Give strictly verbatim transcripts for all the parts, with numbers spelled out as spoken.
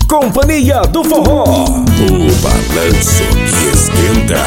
Companhia do Forró, o balanço que esquenta.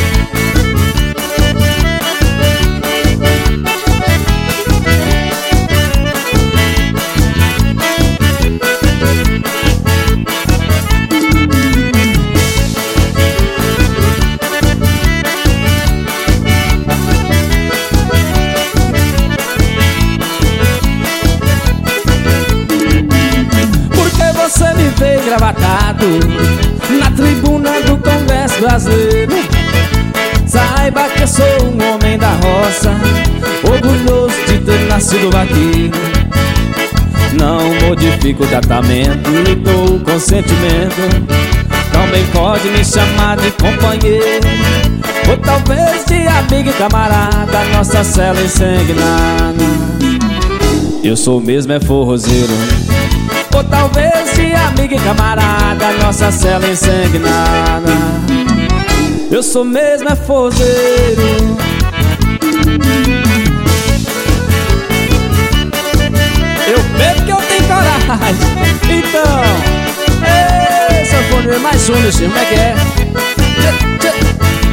Você me vê gravatado na tribuna do Congresso Brasileiro. Saiba que eu sou um homem da roça, orgulhoso de ter nascido vaqueiro. Não modifico o tratamento e dou o consentimento. Também pode me chamar de companheiro, ou talvez de amigo e camarada, nossa cela ensanguenada. Eu sou mesmo é forrozeiro, ou talvez de amigo e camarada, nossa cela ensanguenada. Eu sou mesmo é forrozeiro. Eu bebo que eu tenho coragem. Então, ei, sanfoneiro, mais um, meu filho, como é que é? Tchê, tchê.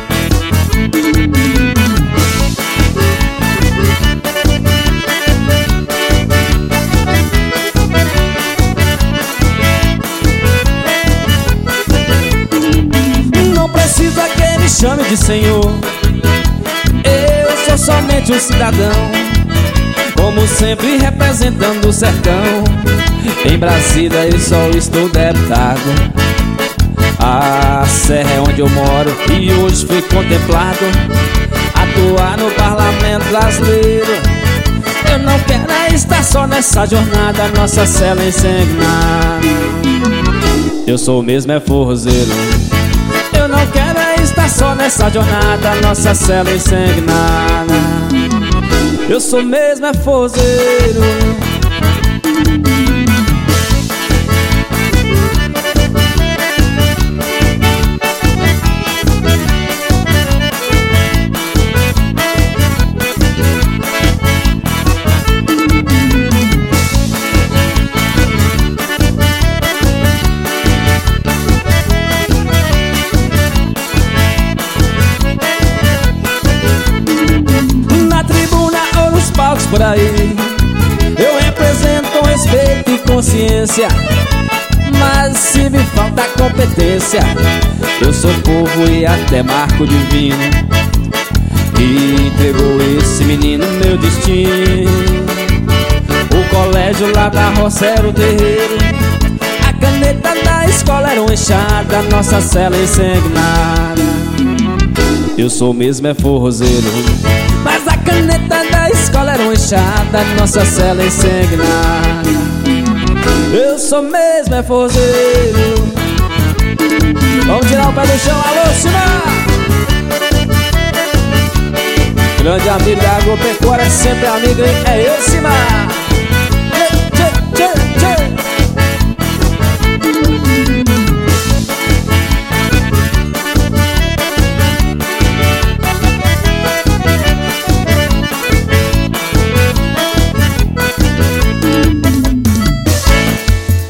Precisa que me chame de senhor, eu sou somente um cidadão, como sempre representando o sertão. Em Brasília eu só estou deputado, a serra é onde eu moro e hoje fui contemplado atuar no parlamento brasileiro. Eu não quero é estar só nessa jornada, nossa cela ensanguenada. Eu sou mesmo é forrozeiro, eu não quero é estar só nessa jornada, nossa cela ensanguenada. Eu sou mesmo é forrozeiro. Por aí eu represento com respeito e consciência, mas se me falta competência, eu sou povo e até marco divino, e entregou esse menino meu destino. O colégio lá da roça era o terreiro, a caneta da escola era uma enxada, nossa cela ensanguenada. Eu sou mesmo é forrozeiro, mas a caneta da escola era uma enxada, nossa cela ensanguenada. Eu sou mesmo é forrozeiro. Vamos tirar o pé do chão, alô, Simar! Grande amigo da agropecuária, sempre amigo, é eu, Simar!